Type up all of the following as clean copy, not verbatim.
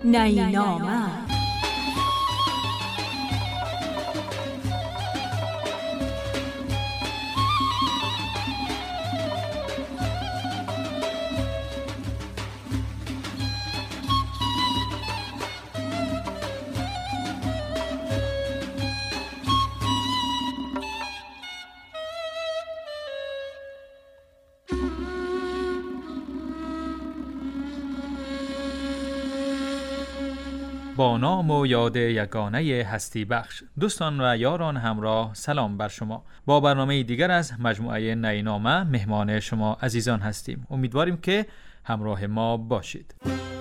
نعینامه. با نام و یاد یگانه هستی بخش. دوستان و یاران همراه، سلام بر شما. با برنامه دیگر از مجموعه نعینامه مهمان شما عزیزان هستیم. امیدواریم که همراه ما باشید.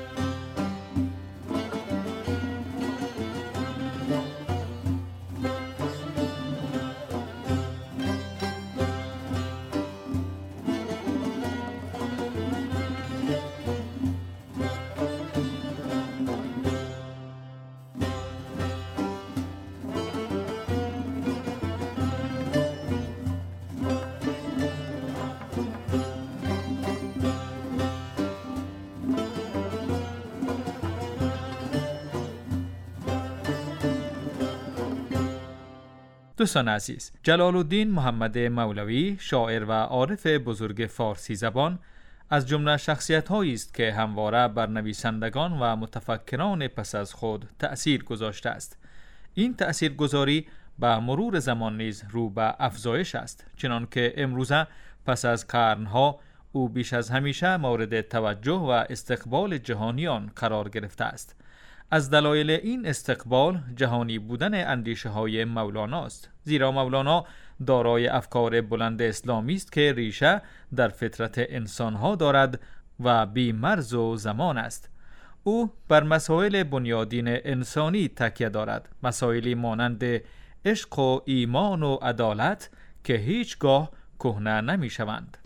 دوستان عزیز، جلال الدین محمد مولوی، شاعر و عارف بزرگ فارسی زبان، از جمله شخصیت‌هایی است که همواره بر نویسندگان و متفکران پس از خود تأثیر گذاشته است. این تأثیرگذاری به مرور زمان نیز رو به افزایش است، چنانکه امروزه پس از قرنها او بیش از همیشه مورد توجه و استقبال جهانیان قرار گرفته است. از دلایل این استقبال جهانی بودن اندیشه های مولانا است، زیرا مولانا دارای افکار بلند اسلامی است که ریشه در فطرت انسان ها دارد و بی مرز و زمان است. او بر مسائل بنیادین انسانی تکیه دارد، مسائلی مانند عشق و ایمان و عدالت که هیچگاه کهنه نمی شوند.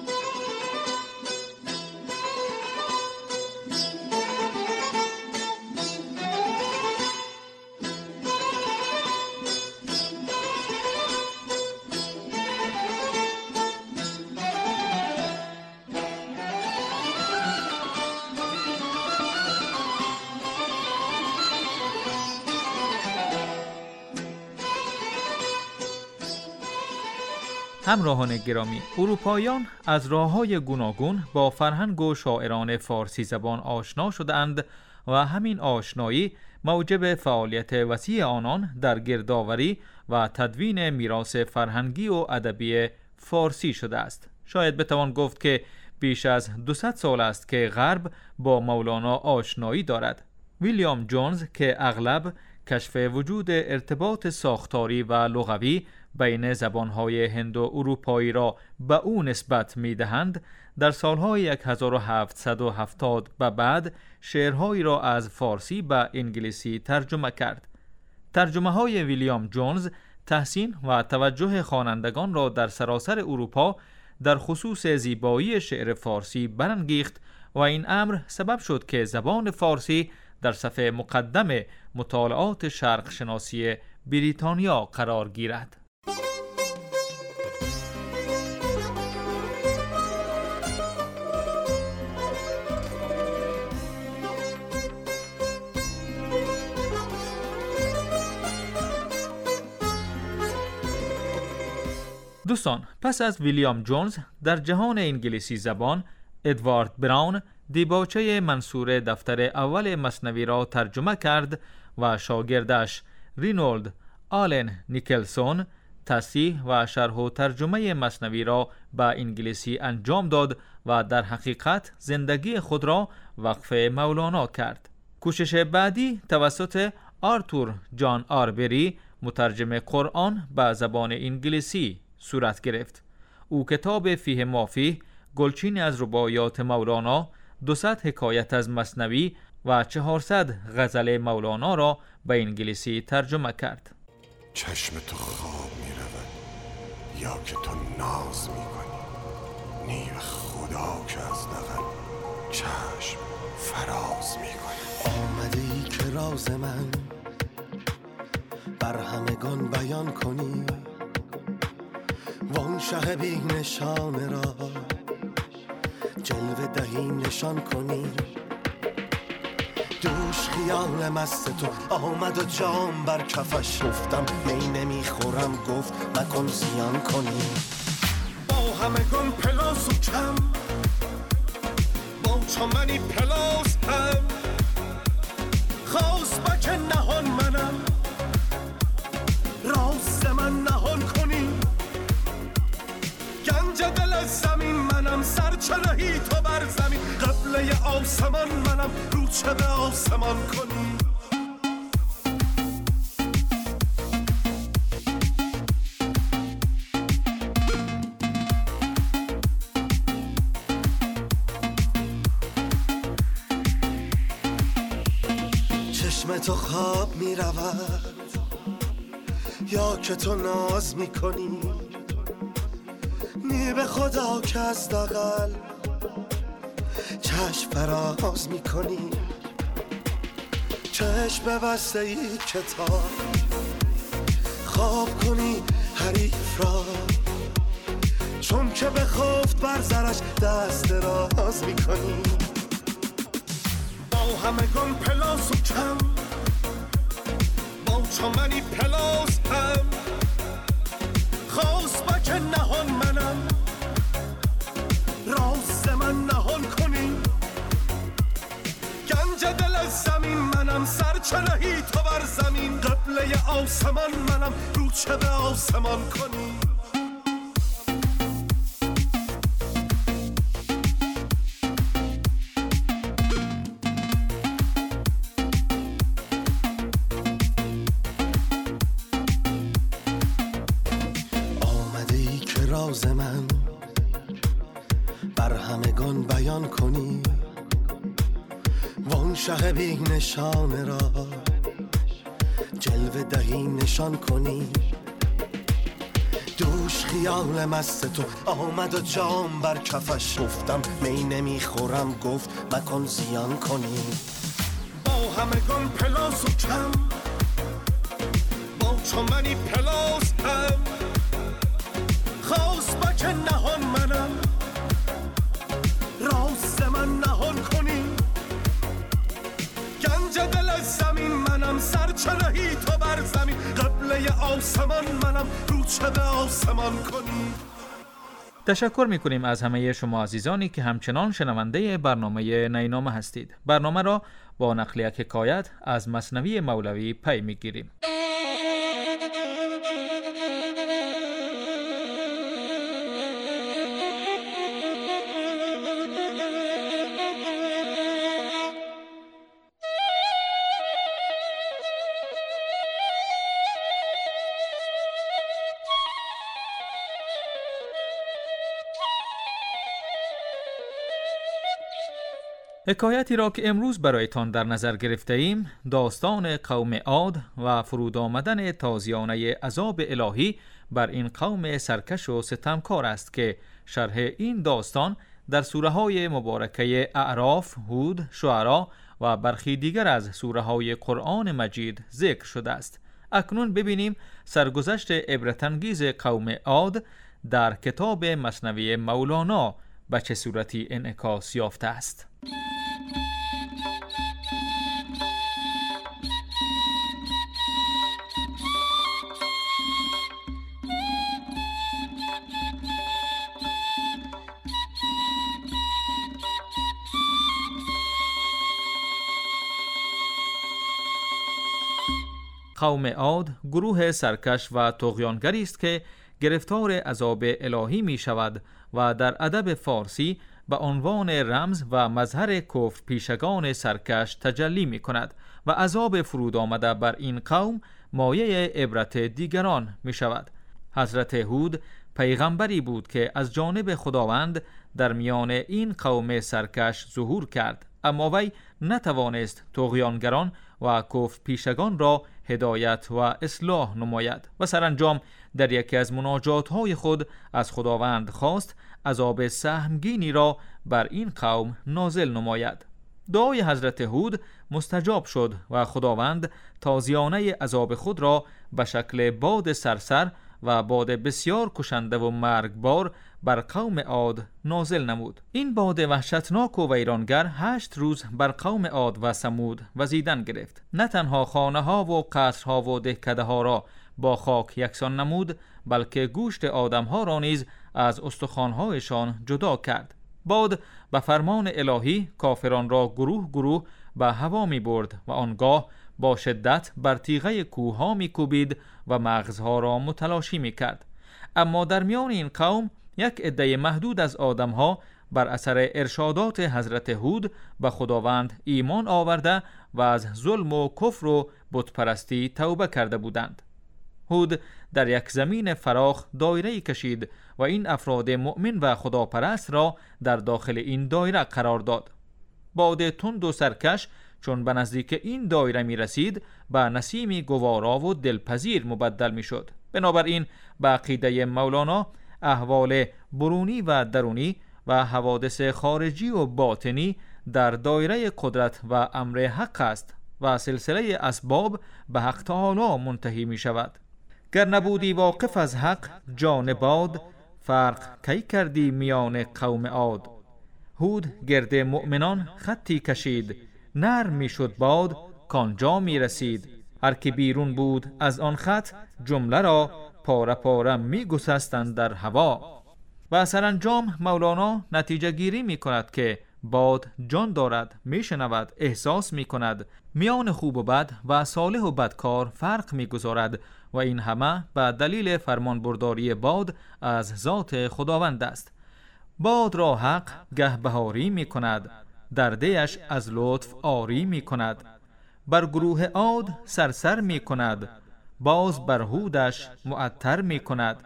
همراهان گرامی، اروپاییان از راه‌های گوناگون با فرهنگ و شاعران فارسی زبان آشنا شدند و همین آشنایی موجب فعالیت وسیع آنان در گردآوری و تدوین میراث فرهنگی و ادبی فارسی شده است. شاید بتوان گفت که بیش از 200 سال است که غرب با مولانا آشنایی دارد. ویلیام جونز که اغلب کشف وجود ارتباط ساختاری و لغوی بین زبانهای هند و اروپایی را به او نسبت می‌دهند، در سالهای 1770 به بعد شعرهایی را از فارسی به انگلیسی ترجمه کرد. ترجمه‌های ویلیام جونز تحسین و توجه خوانندگان را در سراسر اروپا در خصوص زیبایی شعر فارسی برانگیخت و این امر سبب شد که زبان فارسی در صف مقدم مطالعات شرق شناسی بریتانیا قرار گیرد. دوستان، پس از ویلیام جونز در جهان انگلیسی زبان ادوارد براون دیباچه منصور دفتر اول مثنوی را ترجمه کرد و شاگردش رینولد آلن نیکلسون تصحیح و شرح و ترجمه مثنوی را به انگلیسی انجام داد و در حقیقت زندگی خود را وقف مولانا کرد. کوشش بعدی توسط آرتور جان آربری مترجم قرآن به زبان انگلیسی صورت گرفت. او کتاب فیه مافیه، گلچین از رباعیات مولانا، 200 حکایت از مثنوی و 400 غزل مولانا را به انگلیسی ترجمه کرد. چشم تو خواب می رود یا که تو ناز می کنی، نیو خدا که از دغل چشم فراز می کنی. آمده ای که راز من بر همگان بیان کنی، وان شه بی نشانه را جلوه دهی نشان کنی. دوش خیال مست تو آمد و جام بر کفش، گفتم می نمیخورم، گفت مکن زیان کنی. با همه گن پلاس و کم، با چمنی پلاس هم، خواست بک نهان منم، راست من نهان کنی. گنج دل از زمین منم، سرچرهی تو بر زمین، قبله آسمان منم، رو چه به آسمان کنی. چشم تو خواب می رود یا که تو ناز می کنی، نی به خدا که از دقل چشم فراز می کنی. چشم ببسته ای کتاب خواب کنی حریف را، چون که به خفت بر زرش دست دراز می کنی. با همه گن پلاس و کم، با چمنی پلاس هم، خواست بک نهان منم، راست من نهان کنی. گنج دل از زمین منم، سرچرهی تو بر زمین، قبله آسمان منم، رو چه به آسمان کنی. راز من بر همگان بیان کنی، وان شه بی نشانه را جلوه دهی نشان کنی. دوش خیال مست تو آمد و جام بر کفش، گفتم می نمیخورم، گفت مکن زیان کنی. با همگان پلاس و کم، با چمنی پلاس هم، خواست بک نهان منم، راست من نهان کنی. گنج دل از زمین منم، سرچرهی تو بر زمین، قبله آسمان منم، رو چه به آسمان کنی. تشکر می‌کنیم از همه شما عزیزانی که همچنان شنونده برنامه نینامه هستید. برنامه را با نقل یک حکایت از مثنوی مولوی پی می‌گیریم. حکایتی را که امروز برایتان در نظر گرفته ایم داستان قوم عاد و فرود آمدن تازیانه عذاب الهی بر این قوم سرکش و ستمکار است که شرح این داستان در سوره های مبارکه اعراف، هود، شعرا و برخی دیگر از سوره های قرآن مجید ذکر شده است. اکنون ببینیم سرگذشت عبرت‌انگیز قوم عاد در کتاب مثنوی مولانا به چه صورتی انعکاس یافته است. قوم عاد گروه سرکش و طغیانگری است که گرفتار عذاب الهی می شود و در ادب فارسی به عنوان رمز و مظهر کفر پیشگان سرکش تجلی می کند و عذاب فرود آمده بر این قوم مایه عبرت دیگران می شود. حضرت هود پیغمبری بود که از جانب خداوند در میان این قوم سرکش ظهور کرد، اما وی نتوانست طغیانگران و کفر پیشگان را هدایت و اصلاح نماید و سرانجام در یکی از مناجات‌های خود از خداوند خواست عذاب سهمگینی را بر این قوم نازل نماید. دعای حضرت هود مستجاب شد و خداوند تازیانه عذاب خود را به شکل باد سرسر و باد بسیار کشنده و مرگبار بر قوم عاد نازل نمود. این باد وحشتناک و ویرانگر 8 روز بر قوم عاد و ثمود وزیدن گرفت. نه تنها خانه ها و قصرها و دهکده ها را با خاک یکسان نمود، بلکه گوشت آدم ها را نیز از استخوان‌هایشان جدا کرد. باد به فرمان الهی کافران را گروه گروه به هوا می برد و آنگاه با شدت بر تیغه کوه‌ها می کوبید و مغزها را متلاشی می کرد. اما در میان این قوم یک عده محدود از آدم‌ها بر اثر ارشادات حضرت هود به خداوند ایمان آورده و از ظلم و کفر و بتپرستی توبه کرده بودند. هود در یک زمین فراخ دایره کشید و این افراد مؤمن و خداپرست را در داخل این دایره قرار داد. باد تند و سرکش چون به نزدیک این دایره می رسید به نسیمی گوارا و دلپذیر مبدل می شد. بنابراین به عقیده مولانا احوال برونی و درونی و حوادث خارجی و باطنی در دایره قدرت و امر حق است و سلسله اسباب به حق تعالی منتهی می شود. گر نبودی واقف از حق جان باد، فرق کی کردی میان قوم عاد. هود گرد مؤمنان خطی کشید، نرم می شد باد کانجا می رسید. هر که بیرون بود از آن خط، جمله را پاره پاره می گسستند در هوا. و سرانجام مولانا نتیجه گیری می کند که باد جان دارد، می شنود، احساس می کند، میان خوب و بد و صالح و بدکار فرق می گذارد و این همه به دلیل فرمان برداری باد از ذات خداوند است. باد را حق گه بهاری می کند، دردهش از لطف آری می کند. بر گروه عاد سرسر می کند، باز بر هودش معطر می کند.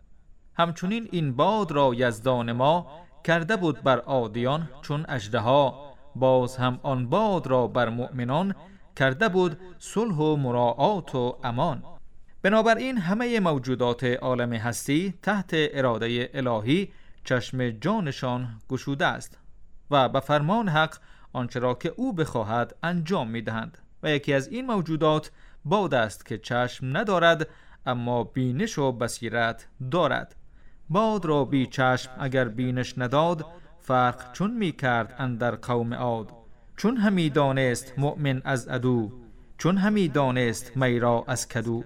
همچنین این باد را یزدان ما کرده بود بر عادیان چون اژدها، باز هم آن باد را بر مؤمنان کرده بود صلح و مراعات و امان. بنابراین همه موجودات عالم هستی تحت اراده الهی چشم جانشان گشوده است و به فرمان حق آنچه را که او بخواهد انجام می‌دهند. و یکی از این موجودات باد است که چشم ندارد اما بینش و بصیرت دارد. باد را بی چشم اگر بینش نداد، فرق چون می کرد اندر قوم عاد. چون همی دانست مؤمن از عدو، چون همی دانست میرا از کدو.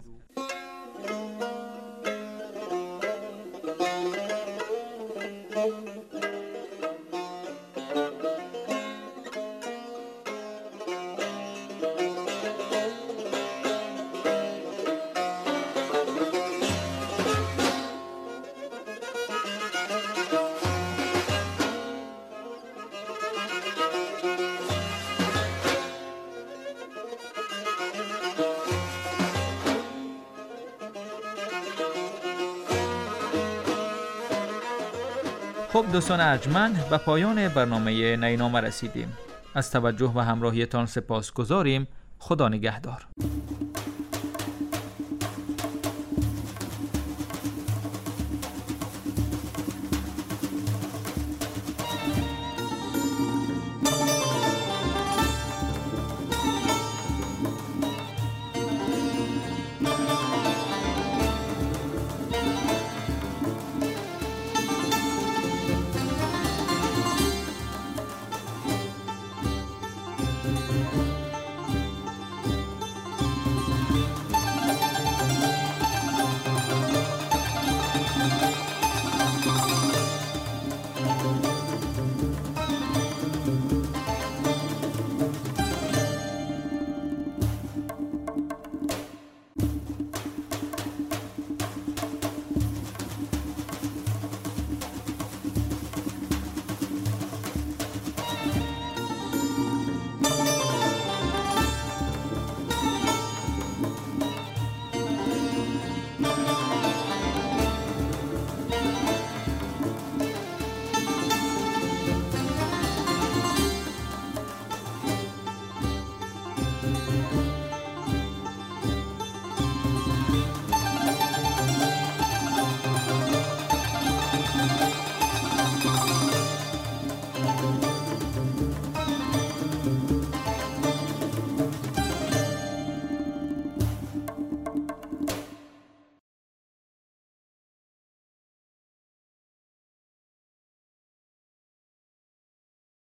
خب دوستان ارجمند، به پایان برنامه نینامه رسیدیم. از توجه و همراهیتان سپاسگزاریم. خدا نگهدار.